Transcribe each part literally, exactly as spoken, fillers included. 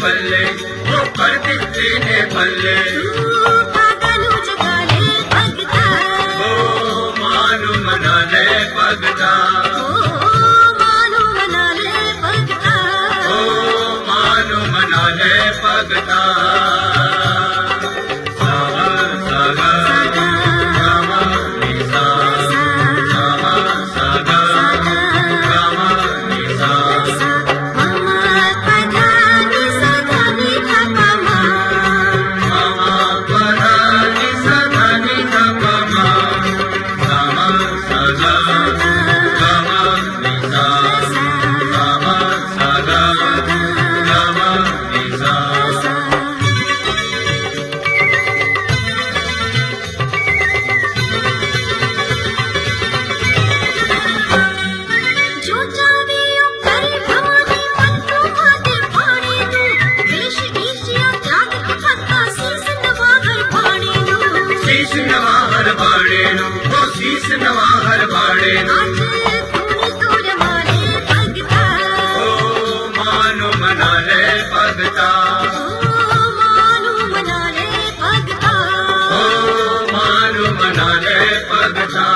बल्ले वो पर दिखते ने बल्ले पागलू जगा ले भगता ओ मानू मना ले भगता ओ मानू मना ले भगता ओ मानू मना ले भगता शीश नवा हर बाड़े ओ मानू मना ले भगता ओ मानू मना ले भगता ओ मानू मना ले भगता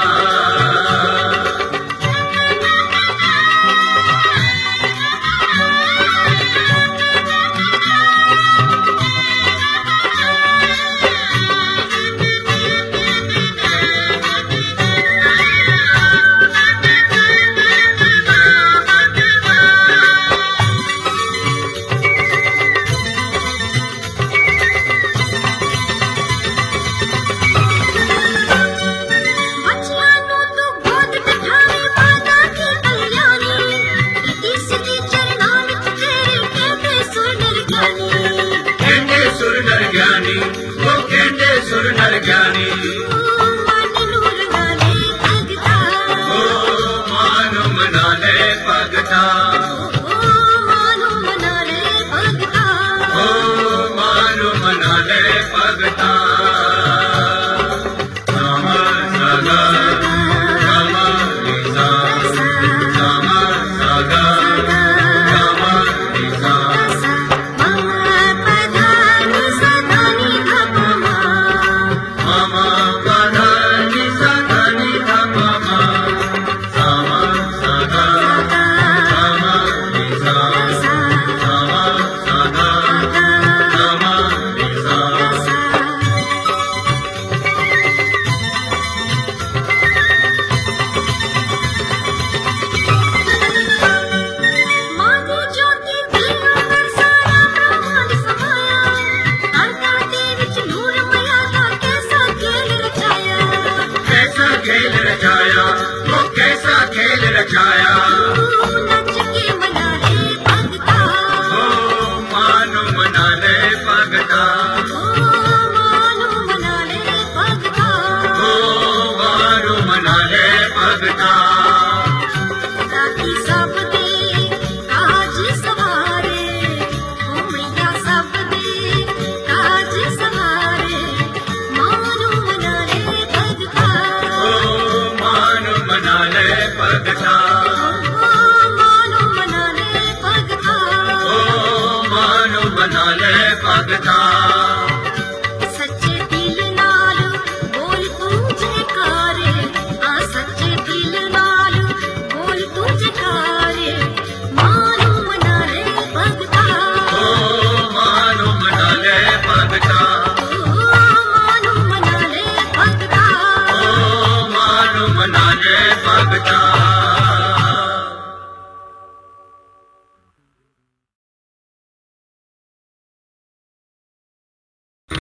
सुर नर ज्ञानी वो कहते सुर नर ज्ञानी ओ मानू मना ले भगता ओ मानू मना ले भगता ओ मानू मना ले भगता खेल रचाया वो कैसा खेल रचाया नच के मना ले भगता ओ मानू मना ले भगता ओ मानू मना ले भगता ओ मानू मना ले भगता राखी सब दे काज सवारे ओ मैया सब दे काज सवारे मानू मना ले भगता मानू मना ले भगता ओ मानू मना ले भगता ओ मानू मना ले भगता सच्चे दिल नाल बोल तू जयकारे आ सच्चे दिल नाल बोल तू जयकारे मानू मना ले भगता ओ मानू मना ले भगता ओ मानू मना ले भगता ओ मानू मना ले भगता